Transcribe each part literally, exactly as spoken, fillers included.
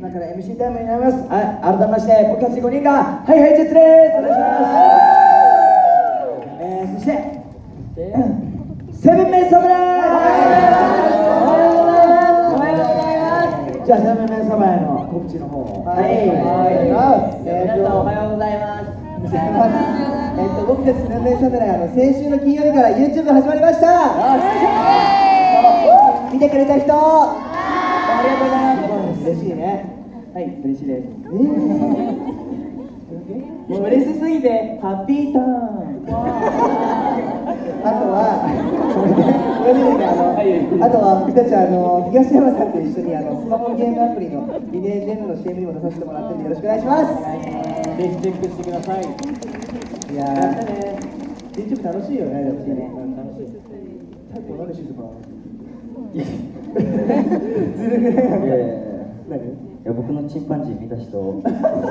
今から エムシー タイムになります。はい、改めまして僕たちごにんがハイハイジェッツです。お願いします。えー、そしてセブンメン侍。おはようございます。おはようございます。じゃあセブンメン侍の告知の方を。はい、おはようございます。皆さんおはようございます。えっと僕たちセブンメン侍、あの先週の金曜日から YouTube 始まりました。見てくれた人ありがとうございます。嬉しいね。はい、嬉しいです。えー、もう嬉しすぎてハッピーターン。あとはこれでね、あのあとは僕たちはあの東山さんと一緒にあのスマホゲームアプリのリネージェムの シーエム にも出させてもらってるんでよろしくお願いします。ぜひチェックしてください。いやー、ね、YouTube 楽しいよね。楽しいね。楽しい。最後なんで静かなの？ずるぐらいなんだ。何？いや、僕のチンパンジー見た人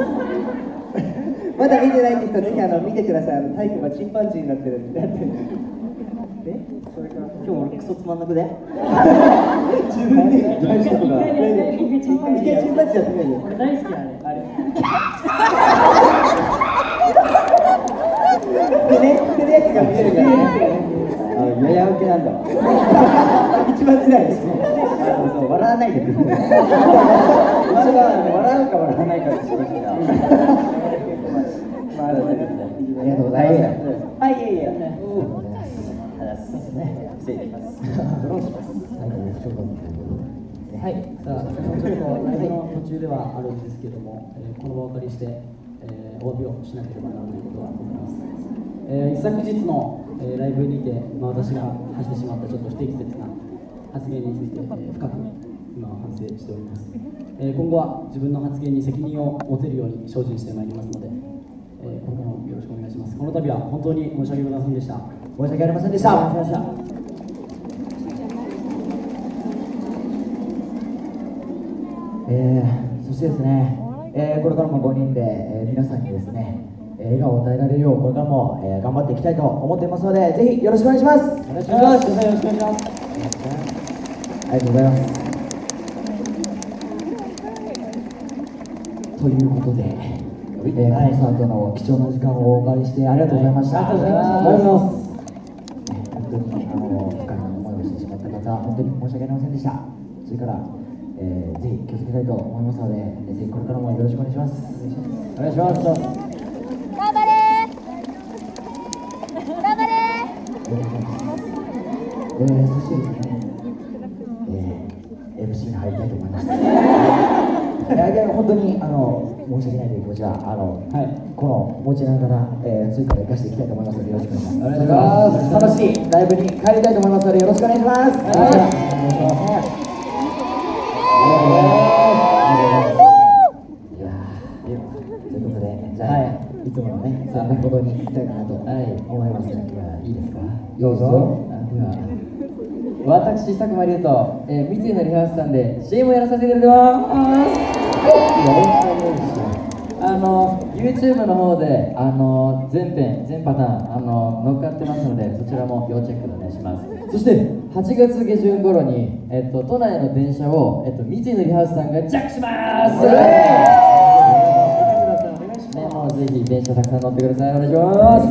まだ見てないって人ぜひあの見てください。あのタイプがチンパンジーになってるんで。え？それから今日俺クソつまんなくで自分で大丈夫か？一回チンパンジーやってみるよ。俺大好きあれ。あれでね、ってるやつが見えるからね。あのやや受けなんだわ。一番辛いですね。そう、笑わないでくれ。一番笑うか笑わないかって正直な。ありがとうございます。はい、いえいえ。失礼します。ドローします。はい、さあ、ちょっとライブの途中ではあるんですけども、この場をお借りして、えー、お詫びをしなければならないことがございます。えー、一昨日の、えー、ライブにて、まあ、私が発してしまったちょっと不適切な発言について、えー、深く今は反省しております。えー、今後は自分の発言に責任を持てるように精進してまいりますので、えー、これからもよろしくお願いします。この度は本当に申し訳ございませんでした。申し訳ありませんでした。えー、そしてですね、えー、これからもごにんで、えー、皆さんにですね、笑顔を与えられるようこれからも、えー、頑張っていきたいと思っていますので、ぜひよろしくお願いします。お願いします。よろしくお願いします。ありがとうございます。ということで、えー、コンサートの貴重な時間をお借りしてありがとうございました。ありがとうございました。ありがとうございます。本当にあの不快な思いをしてしまった方、本当に申し訳ありませんでした。それから、えー、ぜひ気をつけたいと思いますので、ぜひこれからもよろしくお願いします。お願いします。頑張れ頑張れ。えー、そしてですね、えー、エムシー に入りたいと思います。いや、本当にあの申し訳ないという気持ちはあの、はい、この持ちながら、えー、追加で生かしていきたいと思いますのでよろしくお願いします。お願いします。楽しいライブに帰りたいと思いますのでよろしくお願いします。はい、お願いします。いやー、ということで、じゃあ、はい、いつものね、そんなことに行きたいかなと思います。いいですか？どうぞ。では、私、佐久間龍と、えー、三井のリハースさんで シーエム をやらさせていただきます。あの YouTube の方であの全編全パターンあの乗っかってますのでそちらも要チェックお願いします。そしてはちがつげじゅん頃に、えっと、都内の電車を、えっと、三井のリハースさんがジャックします。ね、もうぜひ電車たくさん乗ってください。お願いします。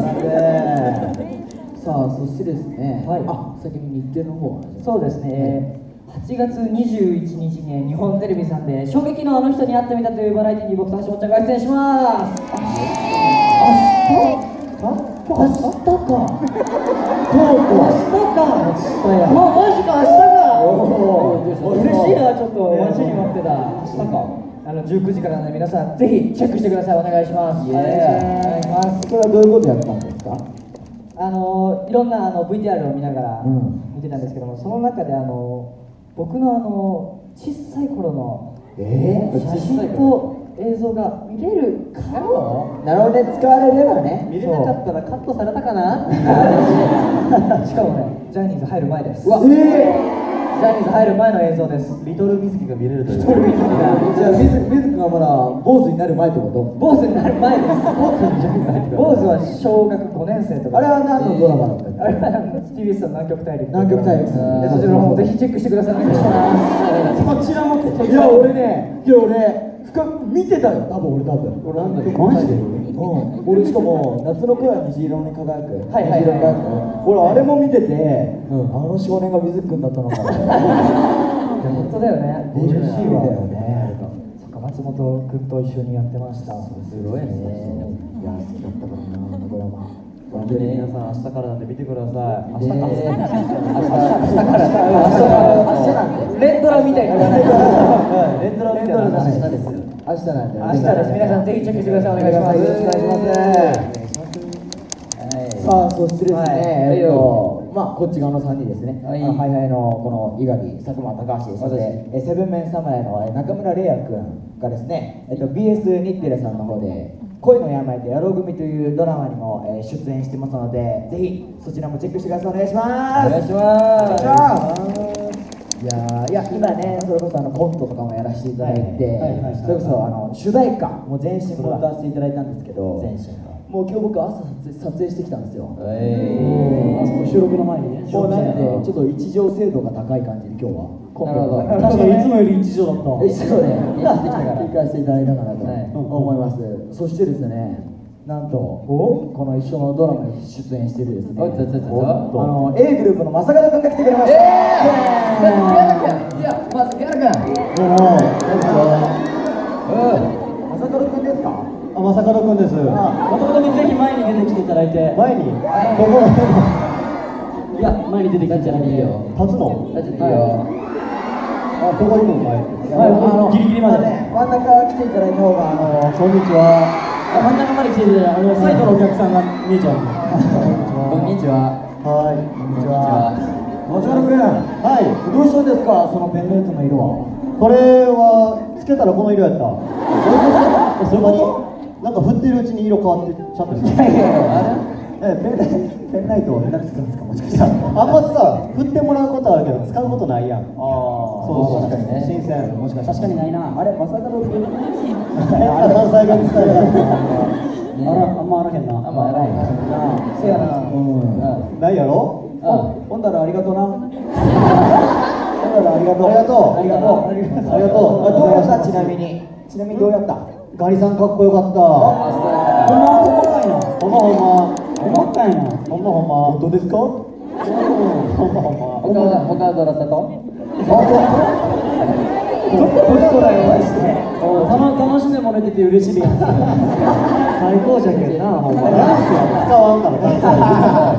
さあ、そしてですね、はい、あ、先に日程の方はそうですね、はい、はちがつにじゅういちにちに日本テレビさんで衝撃のあの人に会ってみたというバラエティに僕と橋本ちゃんが出演します。明日明日かとうとう明日か明日やもうマジか明日かおお嬉しいな。ちょっと待ちに待ってた明日かあのじゅうくじからなので皆さんぜひチェックしてください。お願いします。お願いします。それはどういうことやったんですか？あのいろんなあの ブイティーアール を見ながら見てたんですけども、うん、その中であの僕のあの小さい頃の、えー、写真と映像が見れるかも。なるほどね、使われればね。見れなかったらカットされたかなしかもね、ジャニーズ入る前です。うわ、えー、ジャニーズ入る前の映像です。リトルミズキが見れるという。リトルミズキがじゃあミズキがまだ坊主になる前ってこと？坊主になる前です。坊主にジャニーズ入ってる。坊主は小学ごねん生とか。あれは何のドラマだったっけ？あれは ティービーエス の南極大陸。南極大陸。そちらの方もぜひチェックしてください。お願いします。こちらも。いや俺ね、いや俺見てたよ、多分俺多分。 俺なんだっけ、 マジで？うん。俺しかも夏の声は虹色に輝く。はいはいはい。虹色に輝く。俺あれも見てて、あの少年が水くんだったのかな。 本当だよね。 嬉しいわよね。 そっか、松本くんと一緒にやってました。すごいね。 いや好きだったからな、あのドラマ。 本当に皆さん明日からなんで見てください。明日から。明日から。レンドラみたいな。 レンドラみたいな。明日ですよ。 明日なんで。 明日です。皆さんぜひチェックしてください。お願いします。 よろしくお願いします。さあ、そしてですね、えっと、まあ、こっち側のさんにんですね。ハイハイのこの猪狩、佐久間、高橋、そしてセブンメン侍の中村玲也君がですね、えっと、ビーエス 日テレさんの方で、恋の病と野郎組というドラマにも出演してますので、ぜひそちらもチェックしてください。お願いします。 お願いします。 いやいや今ね、それこそあのコントとかもやらせていただいて、それこそあの主題歌も全身も歌わせていただいたんですけど、もう今日僕朝撮影してきたんですよ。 ええ。 収録の前にね。もうなんでちょっと一乗精度が高い感じで今日は。 なるほど。 確かにいつもより一乗だった。そうね。 行かせていただいたかなと思います。そしてですね、なんとこの一緒のドラマに出演しているですね、あの A グループの正門君が来てくれました。 いや、まずピアノ君。 どうも。正門君ですか？あ、正門君です。 もともとぜひ前に出てきていただいて。 前に？ここ。 いや、前に出てきていただいて。 立つの？ 立つのいいよ。 あ、どこ行くの？ 前。ギリギリまで。 真ん中来ていただいた方が、あの、こんにちは。 真ん中まで来ていただいて、あの、サイトのお客さんが見えちゃうんで。 こんにちは。 はい、こんにちは。松原君、はい、どうしたんですか、そのペンライトの色は。これは、つけたらこの色やった。そういうこと？なんか振ってるうちに色変わってちゃったんですか？いやいや、え、ペンライト、ペンライトをみんなで使うんですか、もしかしたら。あんまさ、振ってもらうことはあるけど、使うことないやん。ああ、そうそう、確かにね。新鮮、もしかしたら。 確かにないな。 あれ、まさかの変な関西弁使えない。 あら、あんまあらへんな。 あんまあらへんな。せやな。 うん。ないやろ？ほんだらありがとうな。ほんだらありがとう。ありがとう。ありがとう。ありがとう。どうやった？ちなみに。ちなみにどうやった？ガリさんかっこよかった。 ほんまほんまかいな。 ほんまほんま。 ほんまかいな。 ほんまほんま。本当ですか？ほんまほんま。 他は他はどうだったと？ どこどだよマジで。 楽しんでもらえてて嬉しいやん。 最高じゃけんな、ほんま。ダンスは使わんから、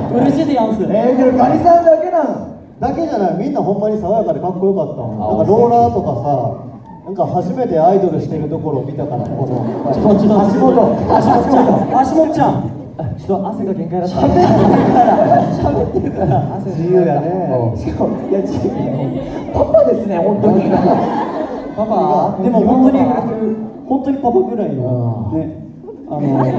嬉しいでやんす。 えー、けどガリさんだけなんだけじゃない、みんなほんまに爽やかでかっこよかった。なんかローラーとかさ、なんか初めてアイドルしてるところを見たから、このちょっとちょっと足元、 足元、足元ちゃん。ちょっと汗が限界だった。喋ってるから喋ってるから汗自由やね。しかもいや自由。パパですね、本当に。 パパ、でも本当に本当にパパぐらいのね、あのその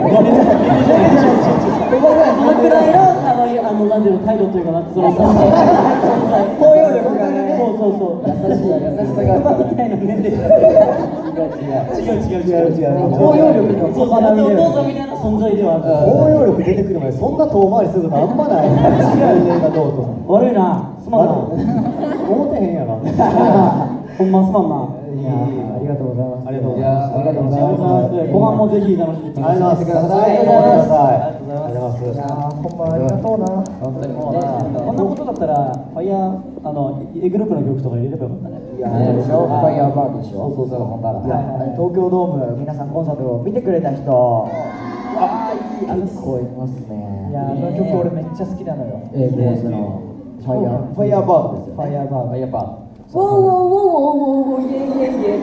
ぐらいのあのあのなんていうの態度というかな、その存在存在包容力がね、 そうそうそう優しい優しさがパパみたいな年齢。違う違う違う違う違う。 包容力のそうそう、お父さんみたいな存在ではある。 包容力出てくるまでそんな遠回りすることあんまない。違うね、どうと。 悪いな、すまんな。 思ってへんやろ。 ほんますまんな。 いや、ありがとうございます。 ありがとうございます。ありがとうございます。 後半もぜひ楽しみにしてください。 ありがとうございます。ありがとうございます。ありがとうございます。いや、ほんまありがとうな。 本当にもうな。 こんなことだったらファイヤーあの A グループの曲とか入れればよかったね。 いや、でしょ。ファイヤーバーでしょ。 そうそうそう、ほんなら。 いや、東京ドーム皆さんコンサートを見てくれた人、あ、結構いますね。 いや、あの曲俺めっちゃ好きなのよ。 えー、ベースのファイヤーファイヤーバードですよ。 ファイヤーバード。やっぱ。 ウォーウォーウォーウォーウォーイエイイエイイエイってや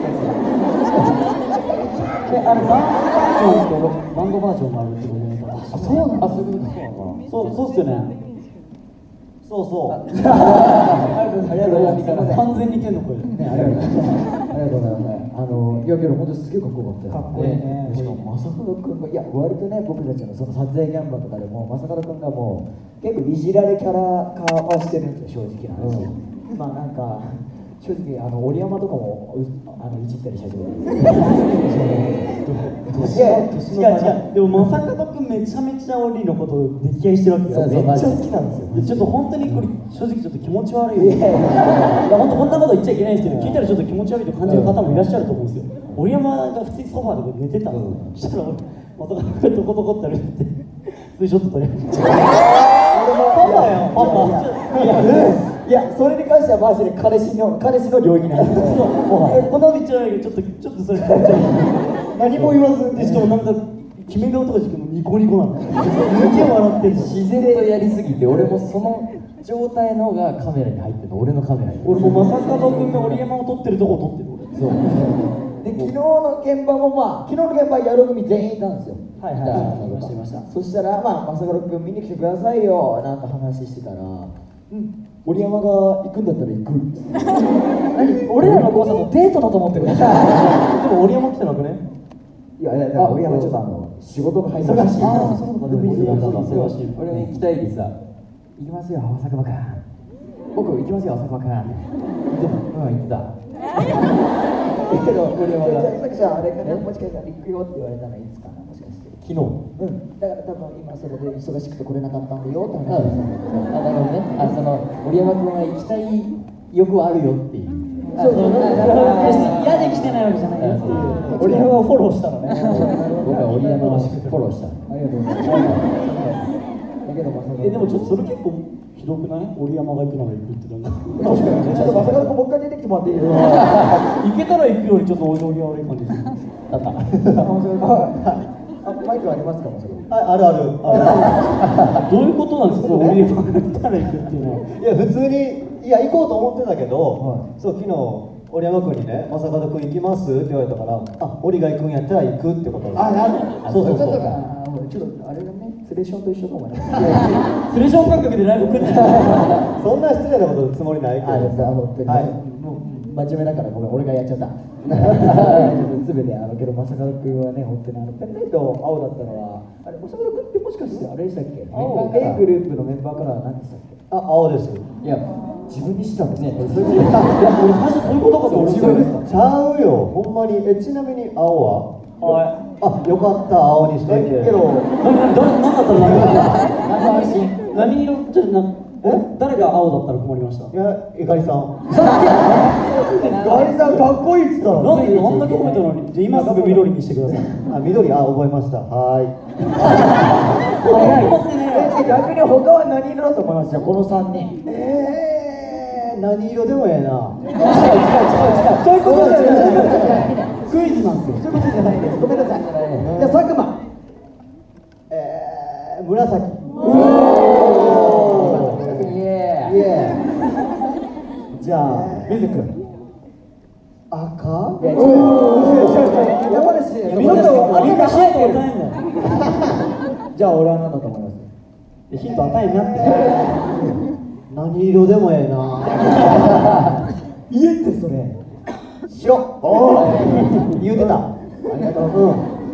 つ。 で、あれバンドバージョンとバンドバージョンがあるってことね。 あ、そうなんだ。あ、そういうことか。 そうそうっすよね。 そうそう。 ありがとうございます。完全に天の声。 ね、ありがとうございます。ありがとうございます。あの、いやけど本当すげえかっこよかったよ。 かっこいいね。 しかも正門君が、いや割とね、僕たちのその撮影現場とかでも正門君がもう結構いじられキャラ化はしてるんですよ、正直な話。まあなんか正直あの折山とかもうあのいじったりし始めていや違う違う、でも正門君めちゃめちゃオリのことを溺愛してるわけよ。 めっちゃ好きなんですよ。 ちょっと本当にこれ正直ちょっと気持ち悪いよ。いやいや本当こんなこと言っちゃいけないんですけど、聞いたらちょっと気持ち悪いと感じる方もいらっしゃると思うんですよ。折山が普通にソファーで寝てたの。そしたら俺正門君トコトコって歩いてツーショット撮り始めた。パパよパパ。いやいや、それに関してはマジで彼氏の彼氏の領域なんですよ。 こんなこと言っちゃないけど、ちょっとちょっとそれ何も言わずで、しかもなんか決め顔とかしてもニコニコなの。すげえ笑ってんの。 自然とやりすぎて、俺もその状態のがカメラに入ってるの、俺のカメラに。 俺も正門君が折山を撮ってるとこを撮ってる俺。 そうで、昨日の現場もまあ、昨日の現場やる組全員いたんですよ。 はいはいはい、いましたいました。 そしたら、まあ、正門君見に来てくださいよ、なんか話してたら、うん、折山が行くんだったら行く。 何、俺らのコンサートデートだと思ってる。でも折山来てなくね。 いやいやいや、折山ちょっとあの仕事が入って忙しい。 ああ、 そうか、 でも忙しい。俺も行きたいでさ、行きますよ、朝熊くん。僕行きますよ、朝熊くん。うん、行ってた。 だけど、折山が。さっきさ、あれかな、もしかしたら行くよって言われたのいつかな、もしかして。 昨日。 うん、だから多分今それで忙しくて来れなかったんだよって話をしたんだけど。 あ、なるほどね。あ、その折山君は行きたい欲はあるよっていう。 そうそう、 嫌で来てないわけじゃないよっていう。折山をフォローしたのね。 僕は折山をフォローした。 ありがとうございます。だけどまさか。 え、でもちょっとそれ結構ひどくない？折山が行くなら行くってなんか。 確かに。ちょっとまさかもう一回出てきてもらっていいですか？ 行けたら行くよりちょっとお行儀悪い感じでする。 だった。 あ、マイクありますか？まさか。 あ、あるある。あどういうことなんですか？折山が行ったら行くっていうのは。 るいや、普通に、いや、行こうと思ってたけど、そう、昨日、折山君にね、正門君行きますって言われたから、あ、折が行くんやったら行くってことです。 あ、なるそうそうそう。 ちょっとあれだね、ツレションと一緒かもね。 ツレション感覚でライブ来んない。 そんな失礼なことつもりないけど。 あ、本当に。 はい。 もう真面目だからごめん、俺がやっちゃった。すべてあのけど正門君はね、本当にあのペンライト青だったのは、あれ正門君ってもしかしてあれでしたっけ？ 青 A グループのメンバーからは何でしたっけ？ あ、青です。 いや、 自分にしてたんですね。 そういうこと。 いや、俺最初そういうことかと思ってちゃうよ、ほんまに。え、ちなみに青は？ はい。 あ、よかった、青にしといて。 けど、 何何何だったら何なんか安心。 何色じゃなえ誰が青だったら困りました。 いや、ゆかりさん。 ガリさんかっこいいっつったの。 なんであんだけ褒めたのに、じゃあ今すぐ緑にしてください。 あ、緑、あ、覚えました。はーい。 え、逆に他は何色だと思いますよ、このさんにん。 えー、何色でもええな。 違う違う違う違う。そういうことじゃない。 クイズなんですよ。 そういうことじゃないです。ごめんなさい。じゃあ佐久間。 えー、紫。 イエイエー。じゃあ水君。 赤？ いや違う違う違う。山梨。 みんなみんなヒント与えんだよ。 じゃあ俺は何だと思います？ ヒント与えんなって。 何色でもええな。 家ってそれ。 白。おお。言うてた。 ありがとう。うん。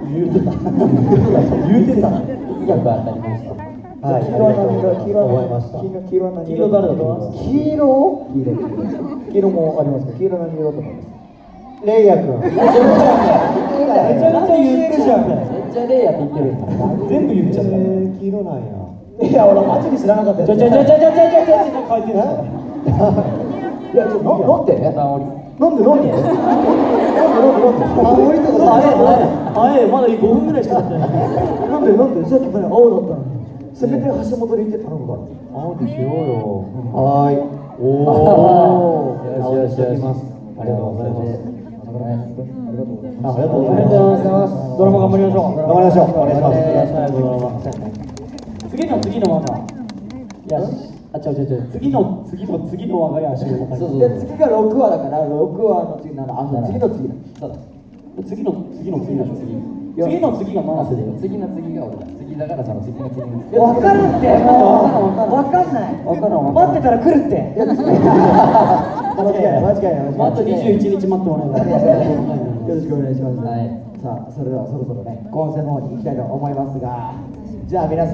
言うてた。 言うてた。 よく当たりました。 はい。 黄色は何色？黄色は覚えました。 黄色は何色？ 黄色誰だと思います？ 黄色？黄色。黄色もありますけど、黄色何色だと思います？ レイヤ君。 めちゃめちゃ言ってるじゃん。 めっちゃレイヤーって言ってるんだ。 全部言っちゃった。 えー、黄色なんや。 いや、俺マジで知らなかったよ。 ちょちょちょちょちょちょちょちょ書いてる。 いや、ちょっとななんで？ 片折り。 なんでなんで？なんでなんでなんで？ 青いってことあれあれあれまだごふんぐらいしか経ってない。 なんでなんでさっきまで青だったのに。せめて橋本で行って頼むから。 青にしようよ。はーい。おおお。 よしよしよし。 ありがとうございます。 ありがとうございます。 ありがとうごありざいます。 がとうございます。ドラマ頑張りましょう。 頑張りましょう。お願いします。 最後ドラマ。次の次の輪が。いや、あ、違う違う違う。次の次の次の輪がやしめのそうそうで次がろくわだからろくわの次ならあ次の次だ。 そうだ。 次の次の次の次。 次次の次が七瀬だよ。 次の次が俺だ。次だからその次の次の次。 わかるってもうわかんない。 わからんわ待ってたら来るって。間違いない間違いない。 あとにじゅういちにち待ってもらえば。 よろしくお願いします。 はい。 さあそれではそろそろね今世の方に行きたいと思いますが、じゃあ皆さん。